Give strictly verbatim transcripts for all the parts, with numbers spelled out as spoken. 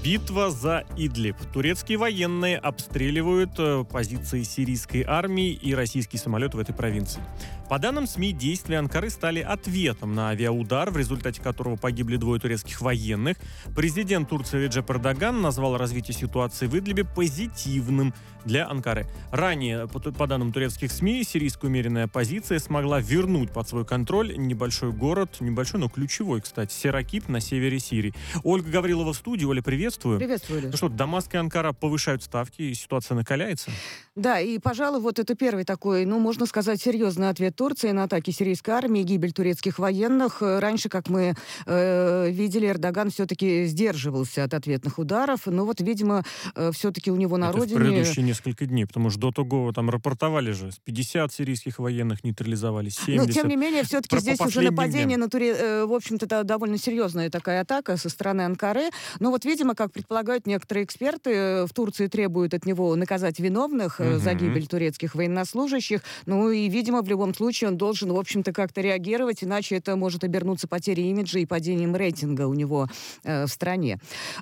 Битва за Идлиб. Турецкие военные обстреливают э, позиции сирийской армии и российский самолет в этой провинции. По данным СМИ, действия Анкары стали ответом на авиаудар, в результате которого погибли двое турецких военных. Президент Турции Реджеп Эрдоган назвал развитие ситуации в Идлибе позитивным для Анкары. Ранее, по, по данным турецких СМИ, сирийская умеренная оппозиция смогла вернуть под свой контроль небольшой город, небольшой, но ключевой, кстати, Серакип на севере Сирии. Ольга Гаврилова в студии. Оля, приветствую. Приветствую, Леш. Ну что, Дамаск и Анкара повышают ставки, и ситуация накаляется? Да, и, пожалуй, вот это первый такой, ну, можно сказать, серьезный ответ Турции на атаки сирийской армии, гибель турецких военных. Раньше, как мы э, видели, Эрдоган все-таки сдерживался от ответных ударов, но вот, видимо, э, все-таки у него на это родине... в предыдущие несколько дней, потому что до того там рапортовали же, с пятьдесят сирийских военных нейтрализовали, семьдесят. Но, тем не менее, все-таки Про, здесь уже нападение на Туре... э, в общем-то, это довольно серьезная такая атака со стороны Анкары. Но вот, видимо, как предполагают некоторые эксперты, в Турции требуют от него наказать виновных угу. за гибель турецких военнослужащих. Ну и, видимо, в любом случае он должен, в общем-то, как-то реагировать, иначе это может обернуться потерей имиджа и падением рейтинга у него э, в стране.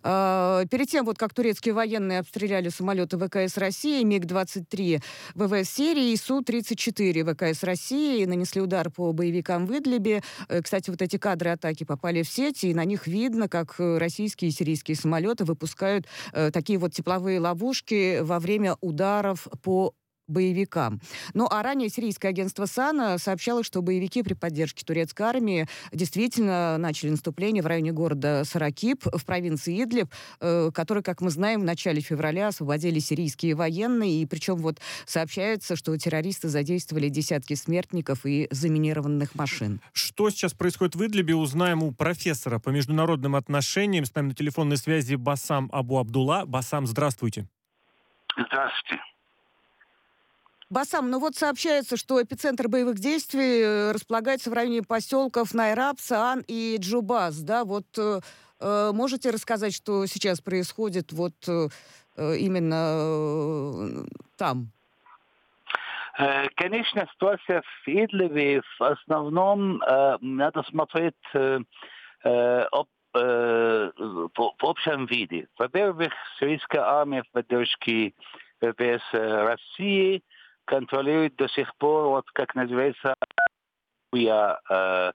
Э, перед тем, вот как турецкие военные обстреляли самолеты ВКС России, МиГ двадцать три ВВС Сирии и Су тридцать четыре ВКС России нанесли удар по боевикам в Идлибе. Э, кстати, вот эти кадры атаки попали в сеть, и на них видно, как российские и сирийские самолеты выпускают э, такие вот тепловые ловушки во время ударов по боевикам. Ну, а ранее сирийское агентство САНА сообщало, что боевики при поддержке турецкой армии действительно начали наступление в районе города Саракип в провинции Идлиб, э, который, как мы знаем, в начале февраля освободили сирийские военные, и причем вот сообщается, что террористы задействовали десятки смертников и заминированных машин. Что сейчас происходит в Идлибе, узнаем у профессора по международным отношениям. С нами на телефонной связи Басам Абу Абдулла. Басам, здравствуйте. Здравствуйте. Басам, ну вот сообщается, что эпицентр боевых действий располагается в районе поселков Найраб, Саан и Джубас, да, вот э, можете рассказать, что сейчас происходит вот э, именно э, там? Конечно, ситуация в Идлибе в основном э, надо смотреть э, э, об, э, в, в общем виде. Во-первых, сирийская армия в поддержке ВВС России контролирует до сих пор, вот как называется, э,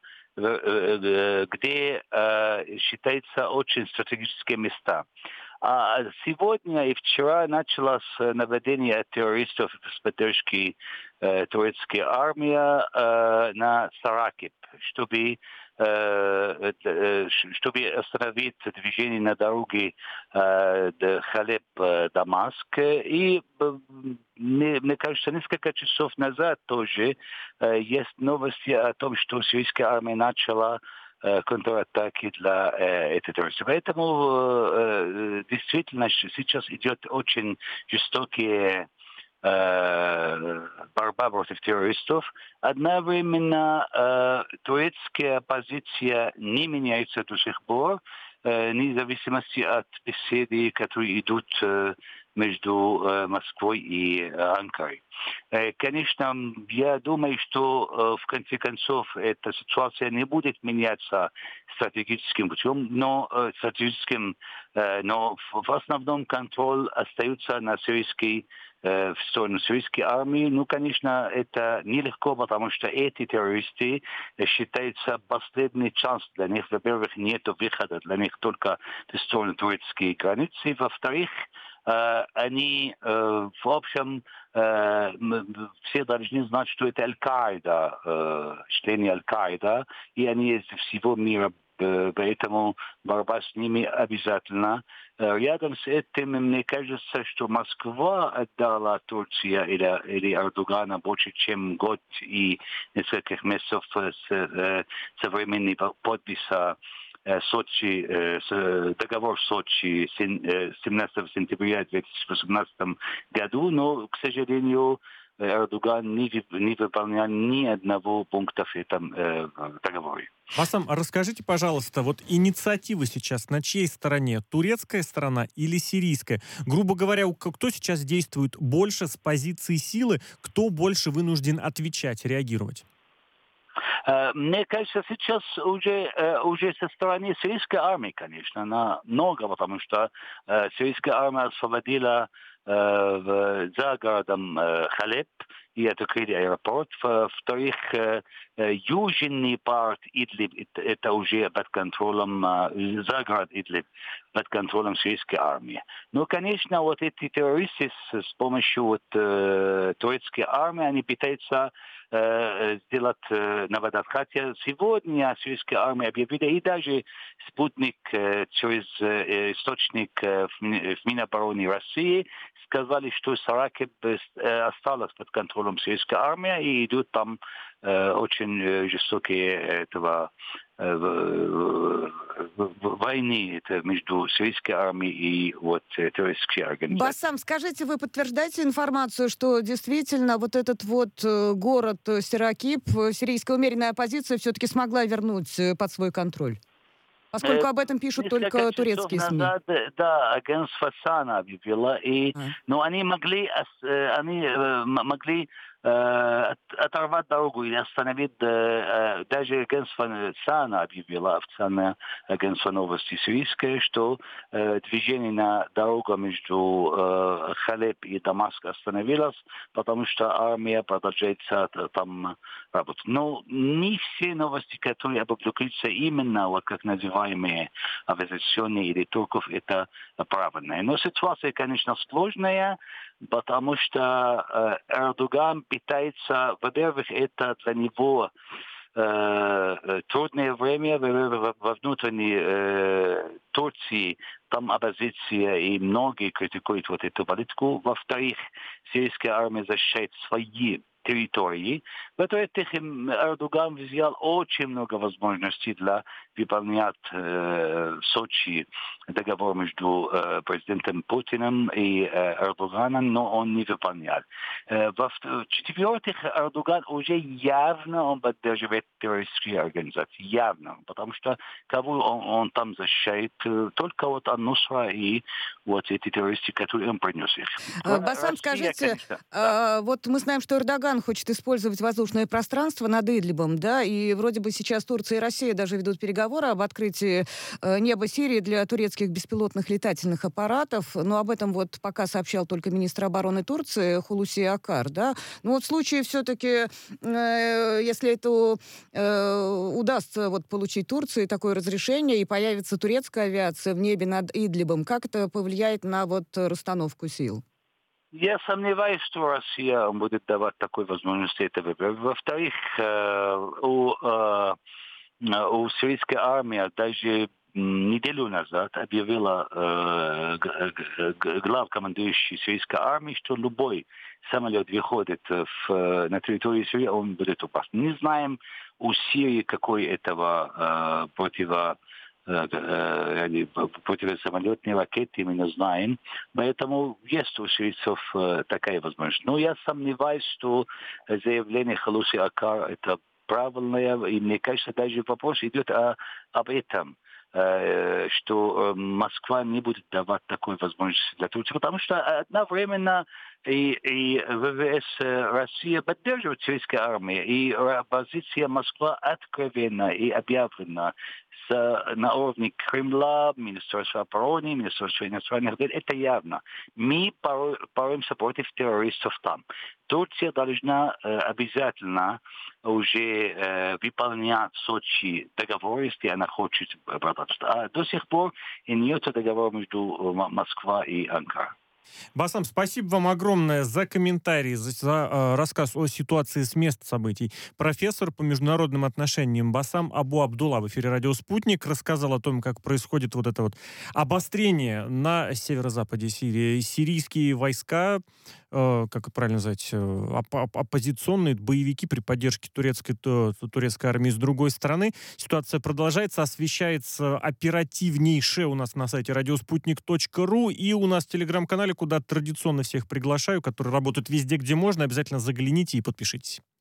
где э, считается очень стратегические места. А сегодня и вчера началось нападение террористов с поддержки э, турецкой армии э, на Саракип, чтобы э, э, чтобы остановить движение на дороге э, Халеб-Дамаск. И мне, мне кажется, несколько часов назад тоже э, есть новости о том, что сирийская армия начала контратаки для э, этой террористов. Поэтому э, действительно сейчас идет очень жестокие э, борьба против террористов. Одновременно э, турецкая позиция не меняется до сих пор, э, вне зависимости от беседы, которые идут э, между э, Москвой и э, Анкарой. Э, конечно, я думаю, что э, в конце концов эта ситуация не будет меняться стратегическим путем, но э, стратегическим, э, но в, в основном контроль остается на сирийской в сторону сирийской армии. Ну, конечно, это нелегко, потому что эти террористы считаются последний шанс для них. Во-первых, нет выхода для них только в сторону турецкой границы. Во-вторых, они, в общем, все должны знать, что это Аль-Каида, члены Аль-Каида, и они из всего мира. Поэтому борьба с ними обязательно. Рядом с этим, мне кажется, что Москва отдала Турции или, или Эрдогана больше, чем год и несколько месяцев с, со времени подписа Сочи, договор Сочи семнадцатого сентября две тысячи восемнадцатого году, но, к сожалению, Эрдоган не, не выполнял ни одного пункта в этом э, договоре. Басам, расскажите, пожалуйста, вот инициатива сейчас на чьей стороне? Турецкая сторона или сирийская? Грубо говоря, кто сейчас действует больше с позиции силы, кто больше вынужден отвечать, реагировать? Мне кажется, сейчас уже, уже со стороны сирийской армии, конечно, намного, потому что сирийская армия освободила за городом Халеб, и открыли аэропорт. Во-вторых, южный парт Идлиб, это уже под контролем, за город Идлиб, под контролем сирийской армии. Но, конечно, вот эти террористы с, с помощью вот, турецкой армии, они пытаются сделать нападать. Хотя сегодня сирийская армия объявила, и даже спутник через источник в Минобороны России сказали, что Саракиб осталась под контролем сирийской армии, и идут там очень жестокие этого войны между сирийской армией и вот террористической организацией. Басам, скажите, вы подтверждаете информацию, что действительно вот этот вот город Сиракиб сирийская умеренная оппозиция все-таки смогла вернуть под свой контроль? Поскольку об этом пишут только турецкие СМИ. Назад, да, агентство САНА объявило, и, а. но они могли, они могли э, оторвать дорогу или остановить, э, даже агентство САНА объявило, официальное агентство новости сирийское, что э, движение на дорогу между э, Халеб и Дамаск остановилось, потому что армия продолжает там работать. Но не все новости, которые опубликуются именно, вот как называемые оппозиционные или турков, это правильное. Но ситуация, конечно, сложная, потому что э, Эрдоган пытается, во-первых, это для него э, трудное время во, во внутренней э, Турции, там оппозиция и многие критикуют вот эту политику. Во-вторых, сирийская армия защищает свои территории. В-третьих, Эрдоган взял очень много возможностей для выполнять э, в Сочи договор между э, президентом Путиным и э, Эрдоганом, но он не выполнял. Э, В-четвертых, Эрдоган уже явно он поддерживает террористические организации. Явно. Потому что кого он, он там защищает? Только вот Ан-Нусра и вот эти террористы, которые он принес их. Басам, скажите, конечно, да. Вот мы знаем, что Эрдоган хочет использовать воздушное пространство над Идлибом, да, и вроде бы сейчас Турция и Россия даже ведут переговоры об открытии э, неба Сирии для турецких беспилотных летательных аппаратов, но об этом вот пока сообщал только министр обороны Турции Хулуси Акар, да. Но вот в случае все-таки, э, если это э, удастся вот получить Турции такое разрешение и появится турецкая авиация в небе над Идлибом, как это повлияет на вот расстановку сил? Я сомневаюсь, что Россия будет давать такой возможности это выбор. Во-вторых, у, у сирийской армии даже неделю назад объявила главкомандующий сирийской армии, что любой самолет выходит в, на территорию Сирии, он будет опасен. Не знаем у Сирии какой этого противо противосамолетные ракеты, мы не знаем. Поэтому есть у сирийцев такая возможность. Но я сомневаюсь, что заявление Хулуси Акар это правильное. И мне кажется, даже вопрос идет о, об этом, что Москва не будет давать такой возможности для Турции. Потому что одновременно и, и ВВС Россия поддерживает сирийскую армию. И позиция Москвы откровенна и объявлена на уровне Кремля, Министерства обороны, Министерства иностранных дел. Это явно. Мы боремся против террористов там. Турция должна э, обязательно уже э, выполнять в Сочи договор, если она хочет продолжать. А до сих пор нет договора между Москвой и Анкарой. Басам, спасибо вам огромное за комментарий, за, за э, рассказ о ситуации с мест событий. Профессор по международным отношениям Басам Абу Абдулла в эфире «Радио Спутник» рассказал о том, как происходит вот это вот обострение на северо-западе Сирии. Сирийские войска, э, как правильно назвать, э, оп- оппозиционные боевики при поддержке турецкой, то, турецкой армии с другой стороны. Ситуация продолжается, освещается оперативнейше у нас на сайте радиоспутник точка ру и у нас в телеграм-канале, куда традиционно всех приглашаю, который работает везде, где можно. Обязательно загляните и подпишитесь.